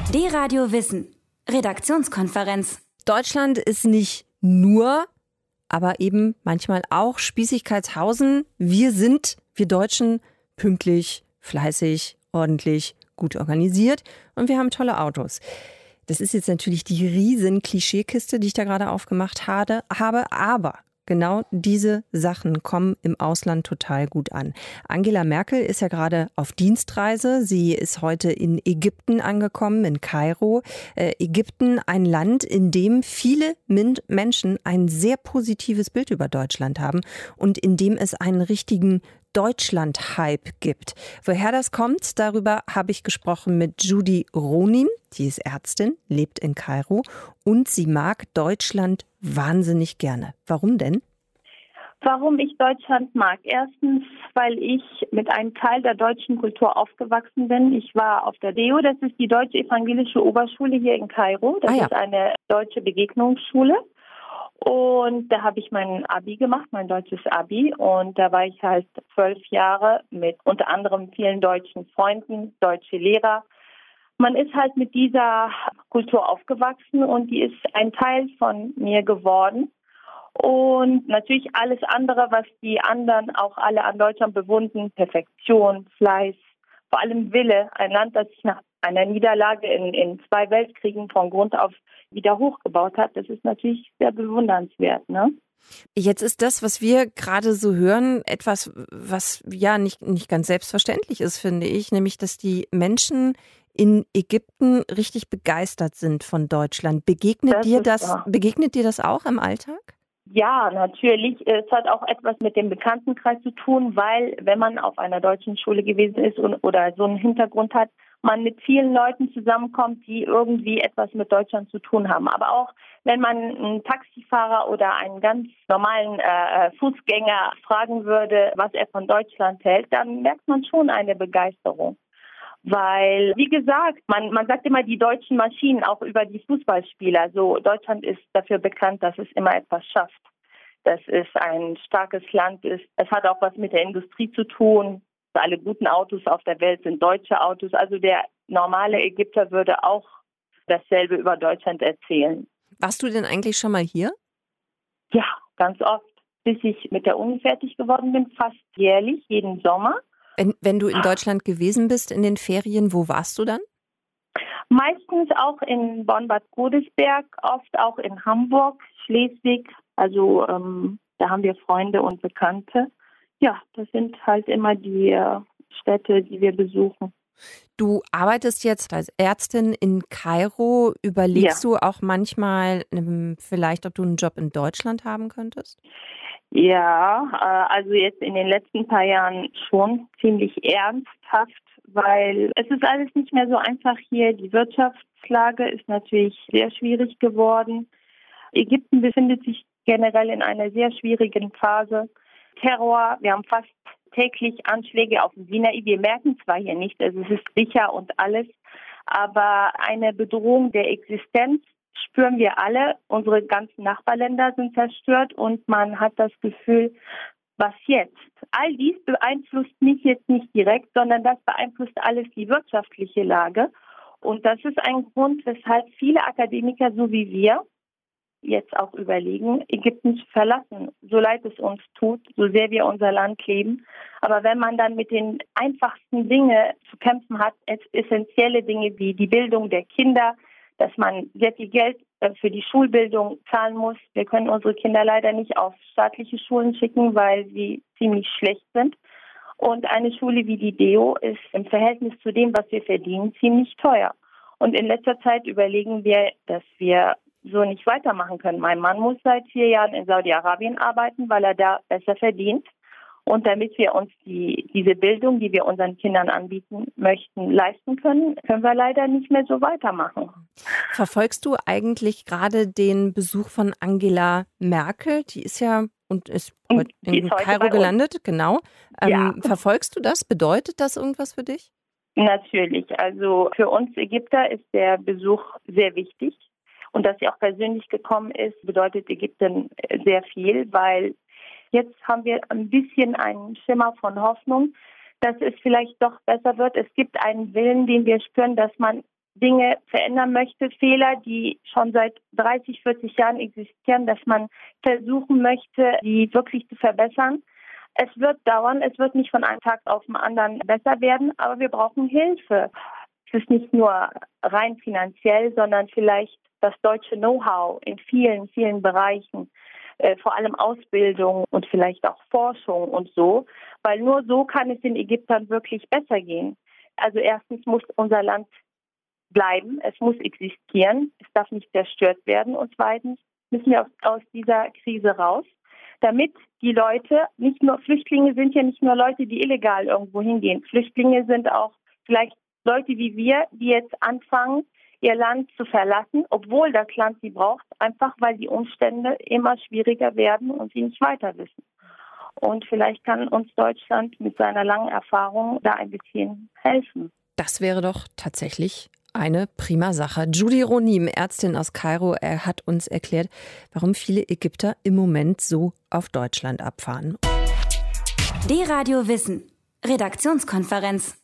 D-Radio Wissen. Redaktionskonferenz. Deutschland ist nicht nur, aber eben manchmal auch Spießigkeitshausen. Wir Deutschen, pünktlich, fleißig, ordentlich, gut organisiert und wir haben tolle Autos. Das ist jetzt natürlich die riesen Klischeekiste, die ich da gerade aufgemacht habe, aber genau diese Sachen kommen im Ausland total gut an. Angela Merkel ist ja gerade auf Dienstreise. Sie ist heute in Ägypten angekommen, in Kairo. Ägypten, ein Land, in dem viele Menschen ein sehr positives Bild über Deutschland haben und in dem es einen richtigen Deutschland-Hype gibt. Woher das kommt, darüber habe ich gesprochen mit Judy Ronim. Die ist Ärztin, lebt in Kairo und sie mag Deutschland wahnsinnig gerne. Warum denn? Warum ich Deutschland mag? Erstens, weil ich mit einem Teil der deutschen Kultur aufgewachsen bin. Ich war auf der DEO, das ist die Deutsche Evangelische Oberschule hier in Kairo. Das ist eine deutsche Begegnungsschule. Und da habe ich mein Abi gemacht, mein deutsches Abi. Und da war ich halt 12 Jahre mit unter anderem vielen deutschen Freunden, deutsche Lehrer. Man ist halt mit dieser Kultur aufgewachsen und die ist ein Teil von mir geworden. Und natürlich alles andere, was die anderen auch alle an Deutschland bewundern, Perfektion, Fleiß, vor allem Wille, ein Land, das sich nach einer Niederlage in 2 Weltkriegen von Grund auf wieder hochgebaut hat, das ist natürlich sehr bewundernswert, ne? Jetzt ist das, was wir gerade so hören, etwas, was ja nicht ganz selbstverständlich ist, finde ich, nämlich, dass die Menschen in Ägypten richtig begeistert sind von Deutschland. Begegnet dir das auch im Alltag? Ja, natürlich. Es hat auch etwas mit dem Bekanntenkreis zu tun, weil wenn man auf einer deutschen Schule gewesen ist oder so einen Hintergrund hat, man mit vielen Leuten zusammenkommt, die irgendwie etwas mit Deutschland zu tun haben. Aber auch wenn man einen Taxifahrer oder einen ganz normalen Fußgänger fragen würde, was er von Deutschland hält, dann merkt man schon eine Begeisterung. Weil, wie gesagt, man sagt immer die deutschen Maschinen, auch über die Fußballspieler. So, Deutschland ist dafür bekannt, dass es immer etwas schafft. Dass es ein starkes Land ist. Es hat auch was mit der Industrie zu tun. Alle guten Autos auf der Welt sind deutsche Autos. Also der normale Ägypter würde auch dasselbe über Deutschland erzählen. Warst du denn eigentlich schon mal hier? Ja, ganz oft. Bis ich mit der Uni fertig geworden bin, fast jährlich, jeden Sommer. Wenn du in Deutschland gewesen bist in den Ferien, wo warst du dann? Meistens auch in Bonn-Bad Godesberg, oft auch in Hamburg, Schleswig. Also da haben wir Freunde und Bekannte. Ja, das sind halt immer die Städte, die wir besuchen. Du arbeitest jetzt als Ärztin in Kairo. Überlegst du auch manchmal vielleicht, ob du einen Job in Deutschland haben könntest? Ja, also jetzt in den letzten paar Jahren schon ziemlich ernsthaft, weil es ist alles nicht mehr so einfach hier. Die Wirtschaftslage ist natürlich sehr schwierig geworden. Ägypten befindet sich generell in einer sehr schwierigen Phase. Terror, wir haben fast täglich Anschläge auf dem Sinai. Wir merken zwar hier nicht, also es ist sicher und alles, aber eine Bedrohung der Existenz spüren wir alle. Unsere ganzen Nachbarländer sind zerstört und man hat das Gefühl, was jetzt? All dies beeinflusst mich jetzt nicht direkt, sondern das beeinflusst alles die wirtschaftliche Lage. Und das ist ein Grund, weshalb viele Akademiker, so wie wir, jetzt auch überlegen, Ägypten zu verlassen. So leid es uns tut, so sehr wir unser Land lieben. Aber wenn man dann mit den einfachsten Dingen zu kämpfen hat, essentielle Dinge wie die Bildung der Kinder, dass man sehr viel Geld für die Schulbildung zahlen muss. Wir können unsere Kinder leider nicht auf staatliche Schulen schicken, weil sie ziemlich schlecht sind. Und eine Schule wie die DEO ist im Verhältnis zu dem, was wir verdienen, ziemlich teuer. Und in letzter Zeit überlegen wir, dass wir so nicht weitermachen können. Mein Mann muss seit 4 Jahren in Saudi-Arabien arbeiten, weil er da besser verdient. Und damit wir uns diese Bildung, die wir unseren Kindern anbieten möchten, leisten können, können wir leider nicht mehr so weitermachen. Verfolgst du eigentlich gerade den Besuch von Angela Merkel? Die ist ja ist in Kairo gelandet, genau. Ja. Verfolgst du das? Bedeutet das irgendwas für dich? Natürlich. Also für uns Ägypter ist der Besuch sehr wichtig. Und dass sie auch persönlich gekommen ist, bedeutet Ägypten sehr viel, weil jetzt haben wir ein bisschen einen Schimmer von Hoffnung, dass es vielleicht doch besser wird. Es gibt einen Willen, den wir spüren, dass man Dinge verändern möchte, Fehler, die schon seit 30, 40 Jahren existieren, dass man versuchen möchte, die wirklich zu verbessern. Es wird dauern, es wird nicht von einem Tag auf den anderen besser werden, aber wir brauchen Hilfe. Es ist nicht nur rein finanziell, sondern vielleicht das deutsche Know-how in vielen, vielen Bereichen, vor allem Ausbildung und vielleicht auch Forschung und so, weil nur so kann es den Ägyptern wirklich besser gehen. Also erstens muss unser Land bleiben, es muss existieren, es darf nicht zerstört werden und zweitens müssen wir aus dieser Krise raus, damit die Leute, nicht nur Flüchtlinge sind ja nicht nur Leute, die illegal irgendwo hingehen. Flüchtlinge sind auch vielleicht Leute wie wir, die jetzt anfangen, ihr Land zu verlassen, obwohl das Land sie braucht, einfach weil die Umstände immer schwieriger werden und sie nicht weiter wissen. Und vielleicht kann uns Deutschland mit seiner langen Erfahrung da ein bisschen helfen. Das wäre doch tatsächlich eine prima Sache. Judy Ronim, Ärztin aus Kairo, hat uns erklärt, warum viele Ägypter im Moment so auf Deutschland abfahren. D-Radio Wissen. Redaktionskonferenz.